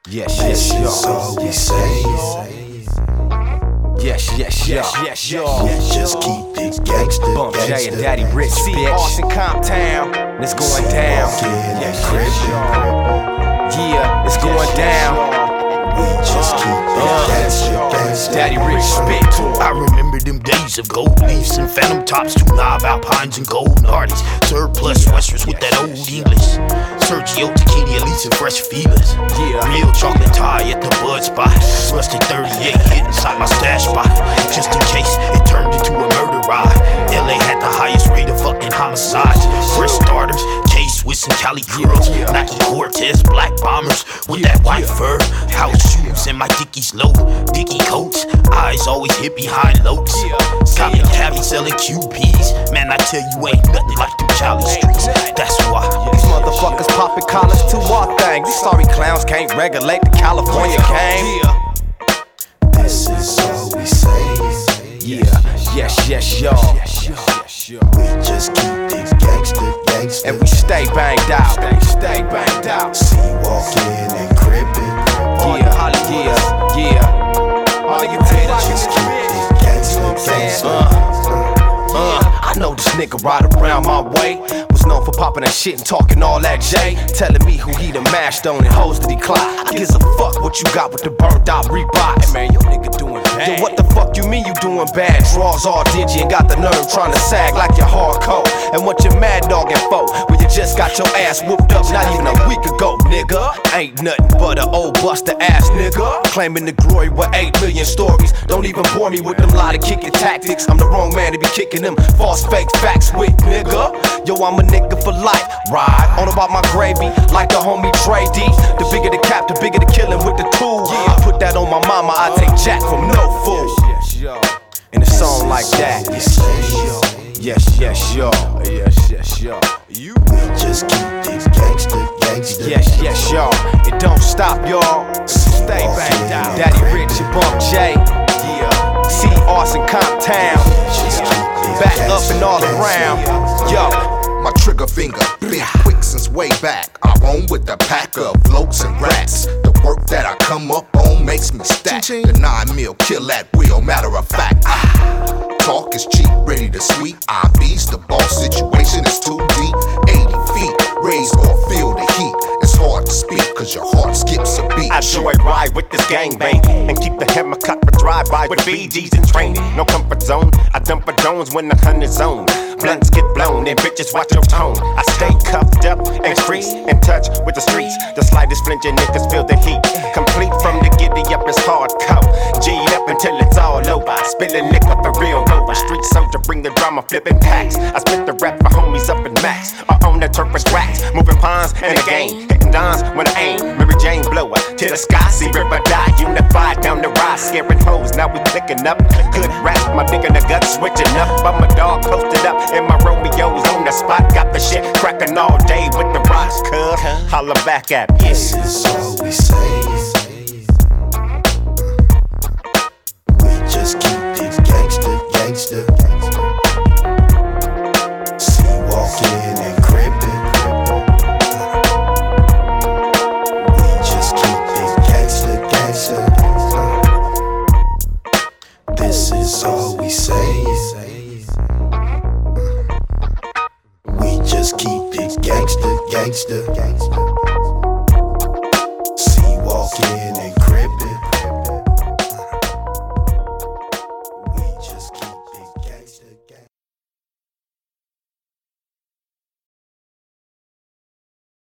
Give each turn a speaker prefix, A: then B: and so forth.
A: Yes, yes,
B: That's all we say.
A: yes, yes, yes, y'all.
B: Just keep it gangsta,
A: Bump J
B: gangsta.
A: and Daddy Rich, bitch. Austin, Comptown, and it's going down. Yes, yes, y'all. Yeah, it's going down.
B: We just keep it gangsta, gangsta.
A: Daddy Rich spit to him.
C: I remember them days of gold leafs and phantom tops, 2 live alpines and golden Hardys, surplus westers with that old English, Sergio Tacchini, Elise and fresh feelers. Real chocolate tie at the bud spot, rusted 38 hit inside my stash spot, just in case it turned into a murder ride. LA had the highest rate of fucking homicides, fresh starters, K-Swiss and Cali curls, Nike Cortez black bombers with that white fur, house shoes and my Dickies low, Dickie coats, eyes always hit behind locs. Copy cabbie selling QPs, man I tell you ain't nothing like them Cali streets. That's why
A: These motherfuckers popping collars to our thing. These sorry clowns can't regulate the California game.
B: This is all we say.
A: Yeah, yes, yes, y'all.
B: We just keep it gangsta, gangsta.
A: And we stay banged out. Stay banged out.
B: See walking and crippin'.
A: Yeah. All you haters,
B: Just keep it gangsta, gangsta.
A: I know this nigga right around my way. Was known for popping that shit and talking all that J. Telling me who he done mashed on and hoes that he clock. I gives a fuck what you got with the burnt out Reebok. Hey man, your nigga doing bad. Yo, what the fuck you mean you doing bad? Draws all digi and got the nerve trying to sag like you're hardcore. And what you mad dogging for? When you just got your ass whooped up not even a week ago, nigga. Ain't nothing but an old buster ass nigga. Claiming the glory with 8 million stories. Don't even bore me with them lie to kicking tactics. I'm the wrong man to be kicking them false fake facts with, nigga. Yo, I'm a nigga for life. Ride on about my gravy like the homie Trey D. The bigger the cap, the bigger the killing with the tool. I put that on my mama, I take jack from no fool. In a song like that. Yes, yes, y'all. Yes, yes, y'all.
B: We just keep it gangsta, gangsta.
A: Yes, yes, y'all. It don't stop, y'all. Stay banged out. Daddy Rich and Bump J. Yeah. See Austin, Comptown. Back up and all around. Yo.
D: My trigger finger been quick since way back. I roam with a pack of floats and rats. The work that I come up on makes me stack. The 9 mil kill at will, matter of fact. Talk is cheap, ready to sweep. I beast, the boss situation is too deep. 80 feet, raise or feel the heat. It's hard to speak, cause your heart skips a beat.
E: I joyride with this gangbang and keep the hammer cut for drive-by with BGs in training. No comfort zone, I dump a drones when the hunt is on. Blunts get blown and bitches watch your tone. I stay cuffed up and crease in touch with the streets. The slightest flinch and niggas feel the heat. Complete from the giddy up is hardcore. G'd up until it's all over. Spilling liquor for real over. Street soldier bring the drama, flipping packs. I spit the rap for homies up in max. Or on the turf racks, moving pawns in the game. Hitting dons when I aim. Mary Jane blower to the sky. See river die, unified down the rise. Scaring hoes, now we clicking up. Good rap, my dick in the gut switching up. I'm a dog posted up. And my Romeo's on the spot, got the shit cracking all day with the rocks, cuz holla back at me.
B: This is all we say.